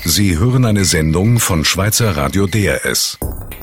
Sie hören eine Sendung von Schweizer Radio DRS.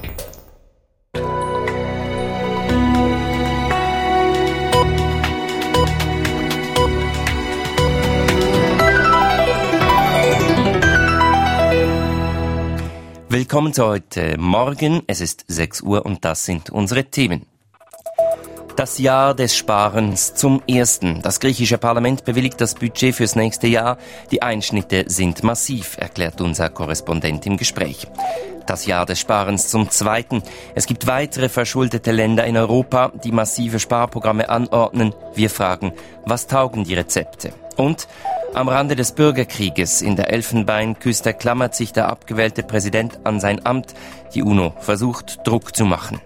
Willkommen zu heute Morgen. Es ist 6 Uhr und das sind unsere Themen. Das Jahr des Sparens zum ersten. Das griechische Parlament bewilligt das Budget fürs nächste Jahr. Die Einschnitte sind massiv, erklärt unser Korrespondent im Gespräch. Das Jahr des Sparens zum zweiten. Es gibt weitere verschuldete Länder in Europa, die massive Sparprogramme anordnen. Wir fragen, was taugen die Rezepte? Und am Rande des Bürgerkrieges in der Elfenbeinküste klammert sich der abgewählte Präsident an sein Amt. Die UNO versucht, Druck zu machen.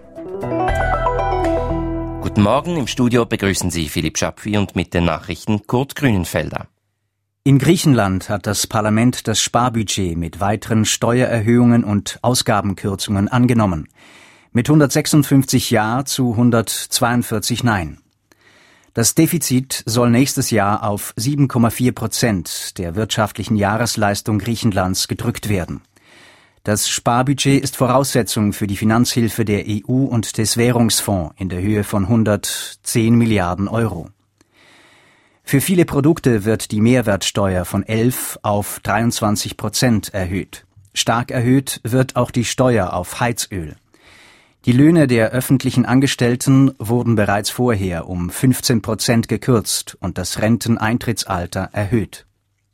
Guten Morgen, im Studio begrüßen Sie Philipp Schapfi und mit den Nachrichten Kurt Grünenfelder. In Griechenland hat das Parlament das Sparbudget mit weiteren Steuererhöhungen und Ausgabenkürzungen angenommen. Mit 156 Ja zu 142 Nein. Das Defizit soll nächstes Jahr auf 7,4% der wirtschaftlichen Jahresleistung Griechenlands gedrückt werden. Das Sparbudget ist Voraussetzung für die Finanzhilfe der EU und des Währungsfonds in der Höhe von 110 Milliarden Euro. Für viele Produkte wird die Mehrwertsteuer von 11 auf 23% erhöht. Stark erhöht wird auch die Steuer auf Heizöl. Die Löhne der öffentlichen Angestellten wurden bereits vorher um 15% gekürzt und das Renteneintrittsalter erhöht.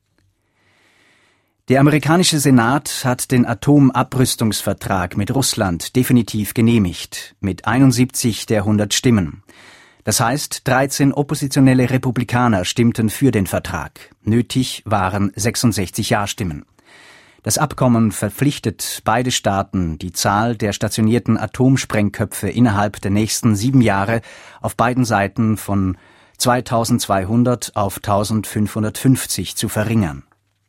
Der amerikanische Senat hat den Atomabrüstungsvertrag mit Russland definitiv genehmigt, mit 71 der 100 Stimmen. Das heißt, 13 oppositionelle Republikaner stimmten für den Vertrag. Nötig waren 66 Ja-Stimmen. Das Abkommen verpflichtet beide Staaten, die Zahl der stationierten Atomsprengköpfe innerhalb der nächsten 7 Jahre auf beiden Seiten von 2200 auf 1550 zu verringern.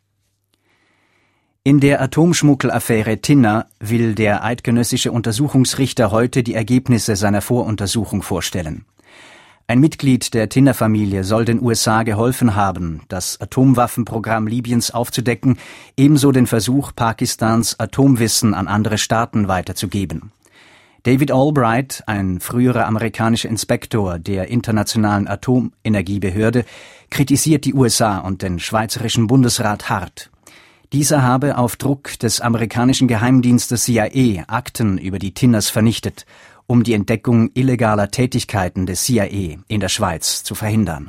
In der Atomschmuggelaffäre Tinner will der eidgenössische Untersuchungsrichter heute die Ergebnisse seiner Voruntersuchung vorstellen. Ein Mitglied der Tinner-Familie soll den USA geholfen haben, das Atomwaffenprogramm Libyens aufzudecken, ebenso den Versuch, Pakistans Atomwissen an andere Staaten weiterzugeben. David Albright, ein früherer amerikanischer Inspektor der Internationalen Atomenergiebehörde, kritisiert die USA und den Schweizerischen Bundesrat hart. Dieser habe auf Druck des amerikanischen Geheimdienstes CIA Akten über die Tinners vernichtet, um die Entdeckung illegaler Tätigkeiten des CIA in der Schweiz zu verhindern.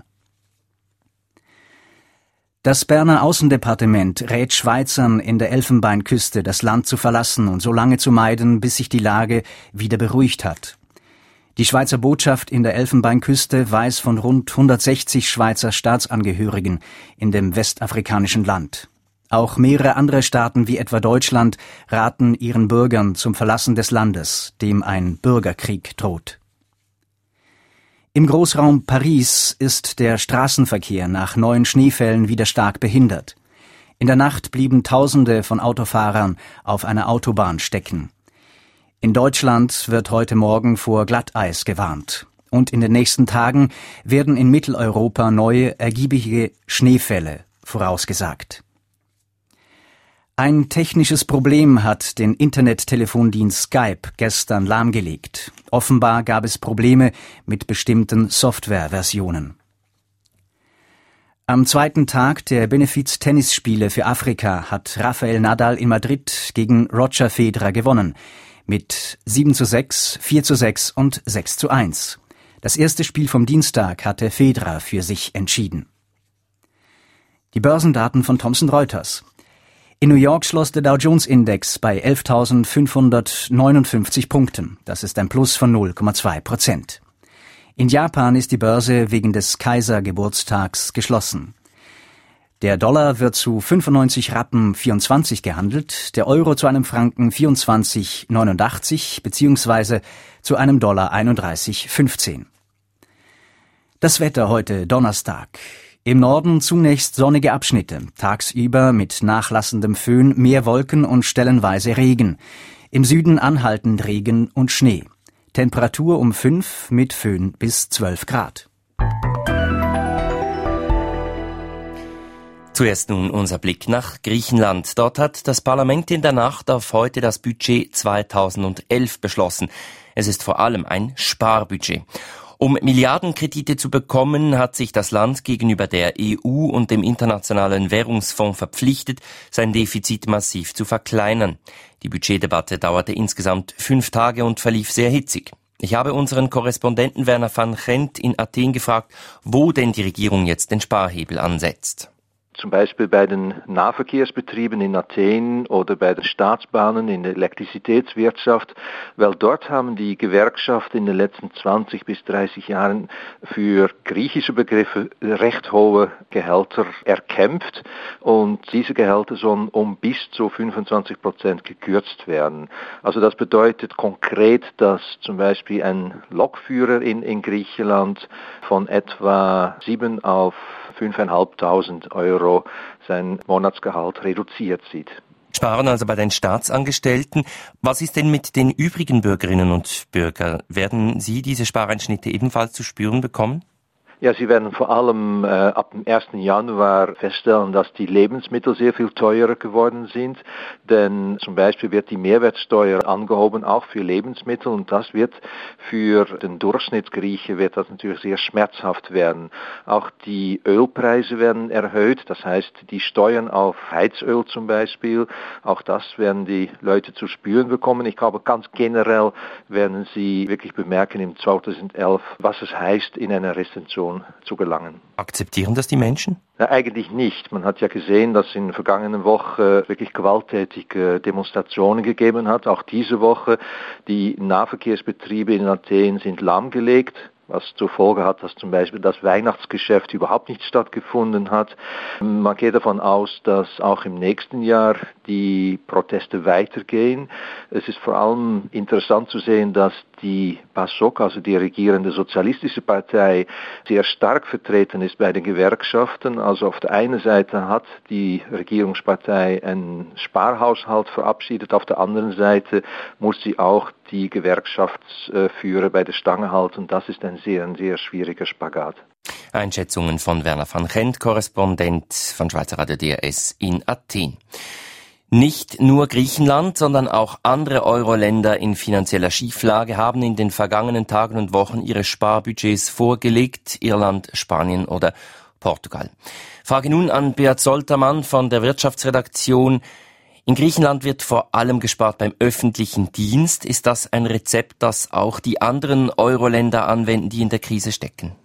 Das Berner Außendepartement rät Schweizern in der Elfenbeinküste, das Land zu verlassen und so lange zu meiden, bis sich die Lage wieder beruhigt hat. Die Schweizer Botschaft in der Elfenbeinküste weiß von rund 160 Schweizer Staatsangehörigen in dem westafrikanischen Land. Auch mehrere andere Staaten wie etwa Deutschland raten ihren Bürgern zum Verlassen des Landes, dem ein Bürgerkrieg droht. Im Großraum Paris ist der Straßenverkehr nach neuen Schneefällen wieder stark behindert. In der Nacht blieben Tausende von Autofahrern auf einer Autobahn stecken. In Deutschland wird heute Morgen vor Glatteis gewarnt. Und in den nächsten Tagen werden in Mitteleuropa neue, ergiebige Schneefälle vorausgesagt. Ein technisches Problem hat den Internettelefondienst Skype gestern lahmgelegt. Offenbar gab es Probleme mit bestimmten Softwareversionen. Am zweiten Tag der Benefiz-Tennisspiele für Afrika hat Rafael Nadal in Madrid gegen Roger Federer gewonnen. Mit 7:6, 4:6 und 6:1. Das erste Spiel vom Dienstag hatte Federer für sich entschieden. Die Börsendaten von Thomson Reuters. In New York schloss der Dow-Jones-Index bei 11.559 Punkten. Das ist ein Plus von 0,2%. In Japan ist die Börse wegen des Kaisergeburtstags geschlossen. Der Dollar wird zu 95 Rappen 24 gehandelt, der Euro zu einem Franken 24,89 bzw. zu einem Dollar 31,15. Das Wetter heute Donnerstag. Im Norden zunächst sonnige Abschnitte, tagsüber mit nachlassendem Föhn mehr Wolken und stellenweise Regen. Im Süden anhaltend Regen und Schnee. Temperatur um 5 mit Föhn bis 12 Grad. Zuerst nun unser Blick nach Griechenland. Dort hat das Parlament in der Nacht auf heute das Budget 2011 beschlossen. Es ist vor allem ein Sparbudget. Um Milliardenkredite zu bekommen, hat sich das Land gegenüber der EU und dem Internationalen Währungsfonds verpflichtet, sein Defizit massiv zu verkleinern. Die Budgetdebatte dauerte insgesamt 5 Tage und verlief sehr hitzig. Ich habe unseren Korrespondenten Werner van Gent in Athen gefragt, wo denn die Regierung jetzt den Sparhebel ansetzt. Zum Beispiel bei den Nahverkehrsbetrieben in Athen oder bei den Staatsbahnen in der Elektrizitätswirtschaft, weil dort haben die Gewerkschaften in den letzten 20 bis 30 Jahren für griechische Begriffe recht hohe Gehälter erkämpft und diese Gehälter sollen um bis zu 25% gekürzt werden. Also das bedeutet konkret, dass zum Beispiel ein Lokführer in Griechenland von etwa 7 auf 5.500 Euro sein Monatsgehalt reduziert sieht. Sparen also bei den Staatsangestellten. Was ist denn mit den übrigen Bürgerinnen und Bürgern? Werden Sie diese Spareinschnitte ebenfalls zu spüren bekommen? Ja, Sie werden vor allem ab dem 1. Januar feststellen, dass die Lebensmittel sehr viel teurer geworden sind, denn zum Beispiel wird die Mehrwertsteuer angehoben, auch für Lebensmittel, und das wird für den Durchschnittsgrieche wird das natürlich sehr schmerzhaft werden. Auch die Ölpreise werden erhöht, das heißt die Steuern auf Heizöl zum Beispiel, auch das werden die Leute zu spüren bekommen. Ich glaube, ganz generell werden sie wirklich bemerken im 2011, was es heißt, in einer Rezession zu gelangen. Akzeptieren das die Menschen? Ja, eigentlich nicht. Man hat ja gesehen, dass in der vergangenen Woche wirklich gewalttätige Demonstrationen gegeben hat. Auch diese Woche. Die Nahverkehrsbetriebe in Athen sind lahmgelegt, was zur Folge hat, dass zum Beispiel das Weihnachtsgeschäft überhaupt nicht stattgefunden hat. Man geht davon aus, dass auch im nächsten Jahr die Proteste weitergehen. Es ist vor allem interessant zu sehen, dass die PASOK, also die regierende sozialistische Partei, sehr stark vertreten ist bei den Gewerkschaften. Also auf der einen Seite hat die Regierungspartei einen Sparhaushalt verabschiedet, auf der anderen Seite muss sie auch die Gewerkschaftsführer bei der Stange halten. Das ist ein sehr schwieriger Spagat. Einschätzungen von Werner van Gent, Korrespondent von Schweizer Radio DRS in Athen. Nicht nur Griechenland, sondern auch andere Euro-Länder in finanzieller Schieflage haben in den vergangenen Tagen und Wochen ihre Sparbudgets vorgelegt. Irland, Spanien oder Portugal. Frage nun an Beat Soltermann von der Wirtschaftsredaktion. In Griechenland wird vor allem gespart beim öffentlichen Dienst. Ist das ein Rezept, das auch die anderen Euro-Länder anwenden, die in der Krise stecken?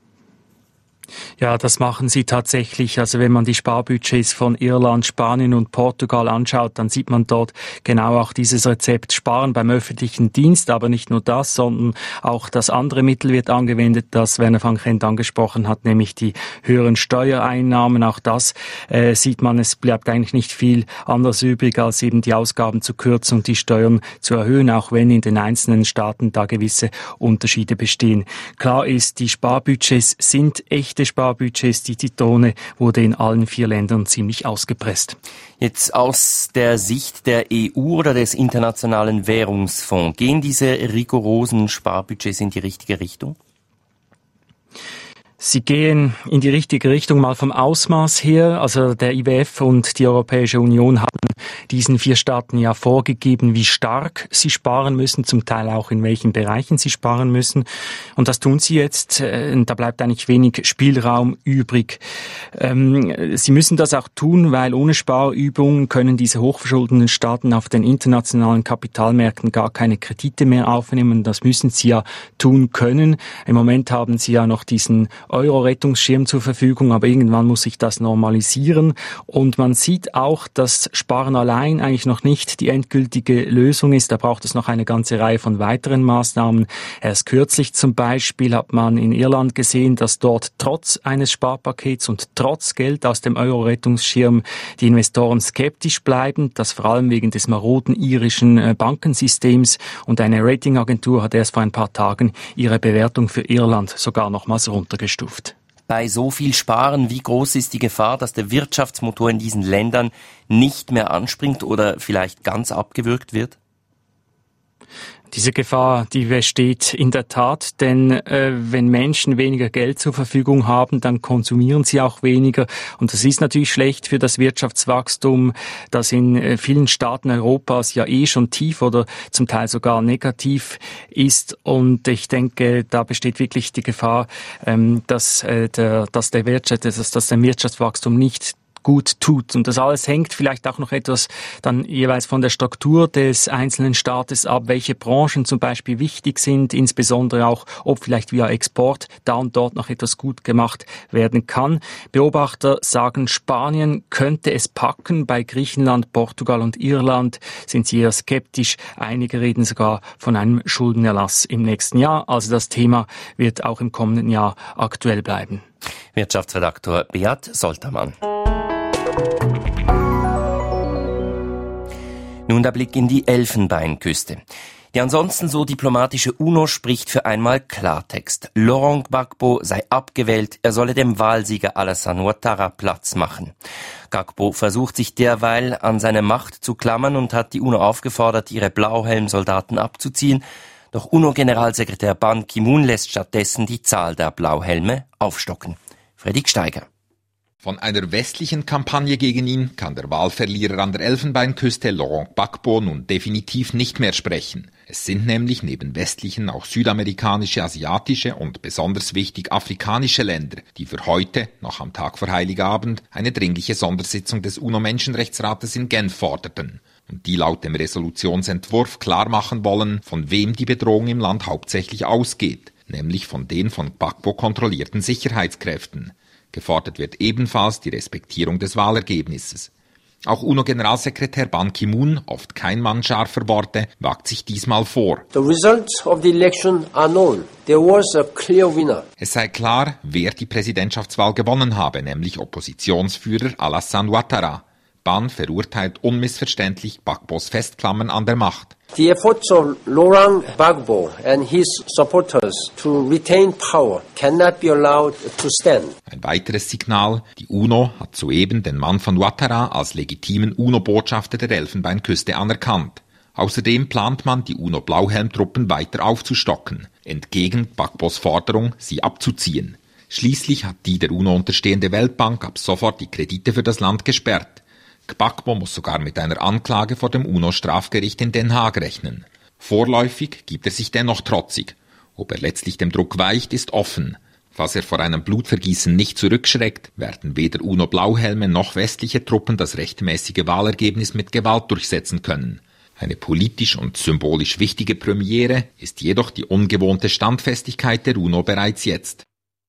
Ja, das machen sie tatsächlich. Also wenn man die Sparbudgets von Irland, Spanien und Portugal anschaut, dann sieht man dort genau auch dieses Rezept Sparen beim öffentlichen Dienst. Aber nicht nur das, sondern auch das andere Mittel wird angewendet, das Werner van Gent angesprochen hat, nämlich die höheren Steuereinnahmen. Auch das sieht man, es bleibt eigentlich nicht viel anderes übrig, als eben die Ausgaben zu kürzen und die Steuern zu erhöhen, auch wenn in den einzelnen Staaten da gewisse Unterschiede bestehen. Klar ist, die Sparbudgets sind echte Sparbudgets. Die Zitrone wurde in allen 4 Ländern ziemlich ausgepresst. Jetzt aus der Sicht der EU oder des Internationalen Währungsfonds, gehen diese rigorosen Sparbudgets in die richtige Richtung? Sie gehen in die richtige Richtung mal vom Ausmaß her. Also der IWF und die Europäische Union hatten diesen 4 Staaten ja vorgegeben, wie stark sie sparen müssen, zum Teil auch in welchen Bereichen sie sparen müssen. Und das tun sie jetzt. Da bleibt eigentlich wenig Spielraum übrig. Sie müssen das auch tun, weil ohne Sparübungen können diese hochverschuldeten Staaten auf den internationalen Kapitalmärkten gar keine Kredite mehr aufnehmen. Das müssen sie ja tun können. Im Moment haben sie ja noch diesen Euro-Rettungsschirm zur Verfügung, aber irgendwann muss sich das normalisieren. Und man sieht auch, dass Sparen allein eigentlich noch nicht die endgültige Lösung ist. Da braucht es noch eine ganze Reihe von weiteren Maßnahmen. Erst kürzlich zum Beispiel hat man in Irland gesehen, dass dort trotz eines Sparpakets und trotz Geld aus dem Euro-Rettungsschirm die Investoren skeptisch bleiben, das vor allem wegen des maroden irischen Bankensystems. Und eine Ratingagentur hat erst vor ein paar Tagen ihre Bewertung für Irland sogar nochmals runtergestuft. Bei so viel Sparen, wie groß ist die Gefahr, dass der Wirtschaftsmotor in diesen Ländern nicht mehr anspringt oder vielleicht ganz abgewürgt wird? Diese Gefahr, die besteht in der Tat, denn wenn Menschen weniger Geld zur Verfügung haben, dann konsumieren sie auch weniger. Und das ist natürlich schlecht für das Wirtschaftswachstum, das in vielen Staaten Europas ja schon tief oder zum Teil sogar negativ ist. Und ich denke, da besteht wirklich die Gefahr, dass dem Wirtschaftswachstum nicht gut tut. Und das alles hängt vielleicht auch noch etwas dann jeweils von der Struktur des einzelnen Staates ab, welche Branchen zum Beispiel wichtig sind, insbesondere auch, ob vielleicht via Export da und dort noch etwas gut gemacht werden kann. Beobachter sagen, Spanien könnte es packen. Bei Griechenland, Portugal und Irland sind sie eher skeptisch. Einige reden sogar von einem Schuldenerlass im nächsten Jahr. Also das Thema wird auch im kommenden Jahr aktuell bleiben. Wirtschaftsredaktor Beat Soltermann. Nun der Blick in die Elfenbeinküste. Die ansonsten so diplomatische UNO spricht für einmal Klartext. Laurent Gbagbo sei abgewählt, er solle dem Wahlsieger Alassane Ouattara Platz machen. Gbagbo versucht sich derweil an seine Macht zu klammern und hat die UNO aufgefordert, ihre Blauhelmsoldaten abzuziehen. Doch UNO-Generalsekretär Ban Ki-moon lässt stattdessen die Zahl der Blauhelme aufstocken. Fredrik Steiger. Von einer westlichen Kampagne gegen ihn kann der Wahlverlierer an der Elfenbeinküste Laurent Gbagbo nun definitiv nicht mehr sprechen. Es sind nämlich neben westlichen auch südamerikanische, asiatische und besonders wichtig afrikanische Länder, die für heute, noch am Tag vor Heiligabend, eine dringliche Sondersitzung des UNO-Menschenrechtsrates in Genf forderten und die laut dem Resolutionsentwurf klar machen wollen, von wem die Bedrohung im Land hauptsächlich ausgeht, nämlich von den von Gbagbo kontrollierten Sicherheitskräften. Gefordert wird ebenfalls die Respektierung des Wahlergebnisses. Auch UNO-Generalsekretär Ban Ki-moon, oft kein Mann scharfer Worte, wagt sich diesmal vor. The results of the election are known. There was a clear winner. Es sei klar, wer die Präsidentschaftswahl gewonnen habe, nämlich Oppositionsführer Alassane Ouattara. Ban verurteilt unmissverständlich Gbagbos Festklammern an der Macht. The efforts of Laurent Gbagbo and his supporters to retain power cannot be allowed to stand. Ein weiteres Signal, die UNO hat soeben den Mann von Ouattara als legitimen UNO-Botschafter der Elfenbeinküste anerkannt. Außerdem plant man, die UNO-Blauhelmtruppen weiter aufzustocken, entgegen Gbagbos Forderung, sie abzuziehen. Schließlich hat die der UNO unterstehende Weltbank ab sofort die Kredite für das Land gesperrt. Gbagbo muss sogar mit einer Anklage vor dem UNO-Strafgericht in Den Haag rechnen. Vorläufig gibt er sich dennoch trotzig. Ob er letztlich dem Druck weicht, ist offen. Falls er vor einem Blutvergießen nicht zurückschreckt, werden weder UNO-Blauhelme noch westliche Truppen das rechtmäßige Wahlergebnis mit Gewalt durchsetzen können. Eine politisch und symbolisch wichtige Premiere ist jedoch die ungewohnte Standfestigkeit der UNO bereits jetzt.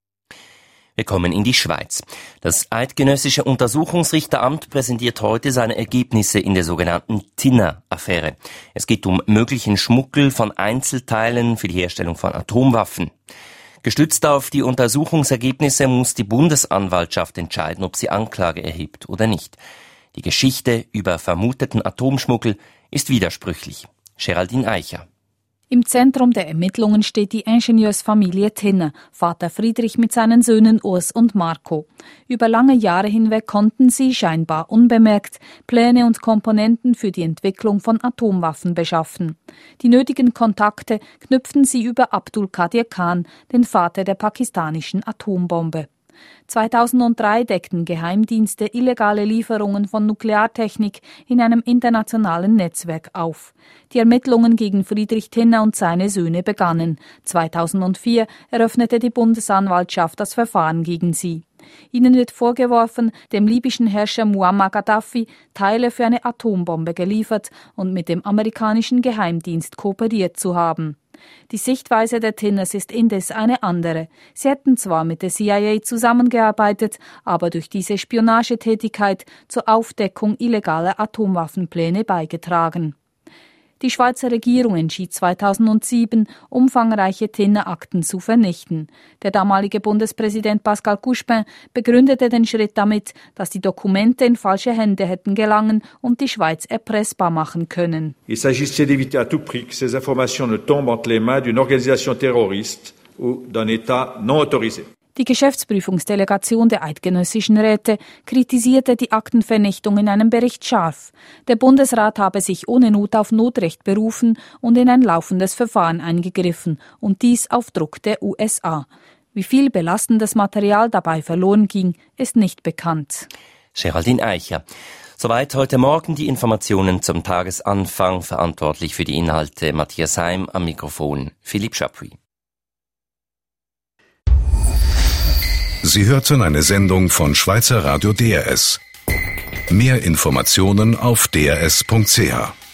Wir kommen in die Schweiz. Das Eidgenössische Untersuchungsrichteramt präsentiert heute seine Ergebnisse in der sogenannten Tinner-Affäre. Es geht um möglichen Schmuggel von Einzelteilen für die Herstellung von Atomwaffen. Gestützt auf die Untersuchungsergebnisse muss die Bundesanwaltschaft entscheiden, ob sie Anklage erhebt oder nicht. Die Geschichte über vermuteten Atomschmuggel ist widersprüchlich. Geraldine Eicher. Im Zentrum der Ermittlungen steht die Ingenieursfamilie Tinner, Vater Friedrich mit seinen Söhnen Urs und Marco. Über lange Jahre hinweg konnten sie, scheinbar unbemerkt, Pläne und Komponenten für die Entwicklung von Atomwaffen beschaffen. Die nötigen Kontakte knüpften sie über Abdul Qadir Khan, den Vater der pakistanischen Atombombe. 2003 deckten Geheimdienste illegale Lieferungen von Nukleartechnik in einem internationalen Netzwerk auf. Die Ermittlungen gegen Friedrich Tinner und seine Söhne begannen. 2004 eröffnete die Bundesanwaltschaft das Verfahren gegen sie. Ihnen wird vorgeworfen, dem libyschen Herrscher Muammar Gaddafi Teile für eine Atombombe geliefert und mit dem amerikanischen Geheimdienst kooperiert zu haben. Die Sichtweise der Tinners ist indes eine andere. Sie hätten zwar mit der CIA zusammengearbeitet, aber durch diese Spionagetätigkeit zur Aufdeckung illegaler Atomwaffenpläne beigetragen. Die Schweizer Regierung entschied 2007, umfangreiche Tinner-Akten zu vernichten. Der damalige Bundespräsident Pascal Couchepin begründete den Schritt damit, dass die Dokumente in falsche Hände hätten gelangen und die Schweiz erpressbar machen können. Il s'agissait d'éviter à tout prix que ces informations ne tombent entre les mains d'une organisation terroriste ou d'un État non autorisé. Die Geschäftsprüfungsdelegation der eidgenössischen Räte kritisierte die Aktenvernichtung in einem Bericht scharf. Der Bundesrat habe sich ohne Not auf Notrecht berufen und in ein laufendes Verfahren eingegriffen, und dies auf Druck der USA. Wie viel belastendes Material dabei verloren ging, ist nicht bekannt. Geraldine Eicher. Soweit heute Morgen die Informationen zum Tagesanfang. Verantwortlich für die Inhalte Matthias Heim, am Mikrofon Philipp Chapuis. Sie hörten eine Sendung von Schweizer Radio DRS. Mehr Informationen auf drs.ch.